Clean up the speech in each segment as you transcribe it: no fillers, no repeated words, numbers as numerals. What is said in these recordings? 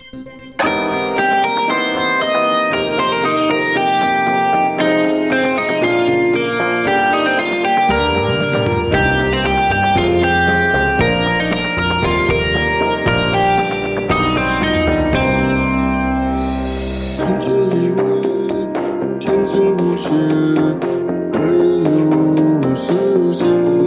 曾经以为天真无邪，没有实现。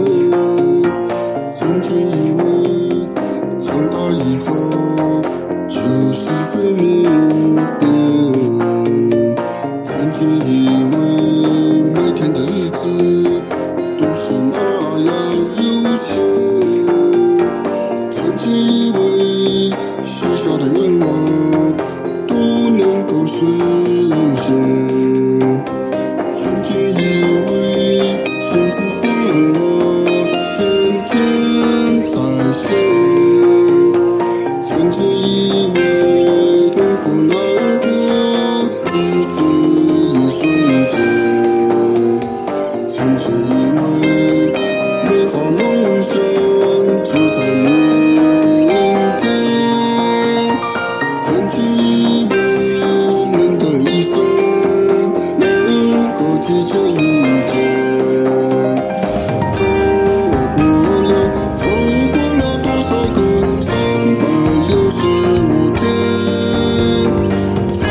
曾经以为长大以后就是非明辨。曾经以为每天的日子都是那样悠闲。曾经以为许下的愿望都能够实现，曾经以为幸福欢乐天天在线，曾经以为痛苦难过只是一瞬间，曾经以为美好梦想就在明天，曾经以为人的一生能够提前遇见。走过了多少个365天，才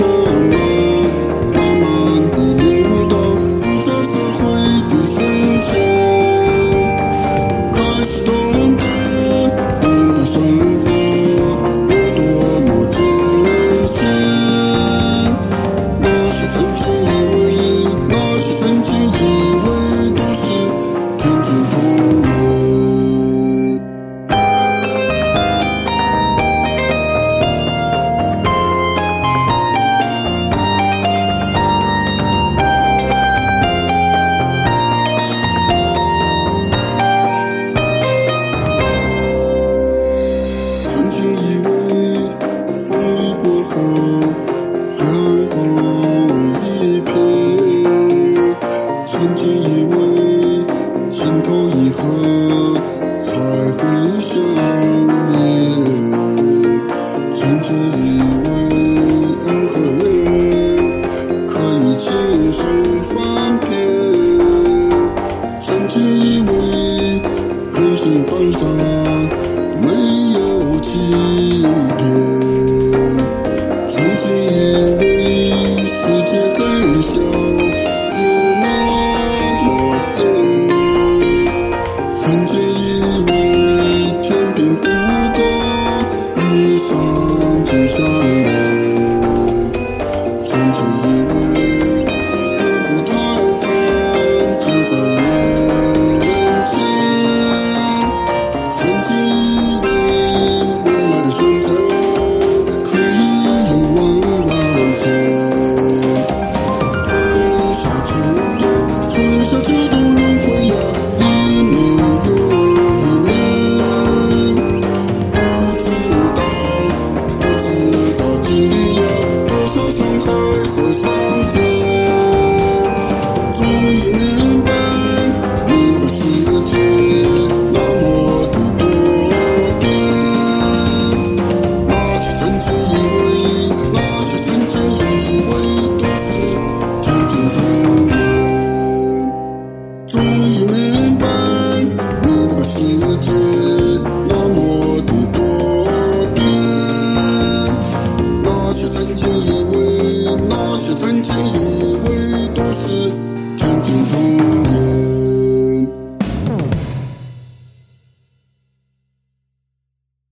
慢慢地领悟到复杂社会的深浅，开始懂得生活有多么艰辛。那些曾经以为都是天真童言。曾经以为风雨过后阳光一片，曾经以为情投意合才会相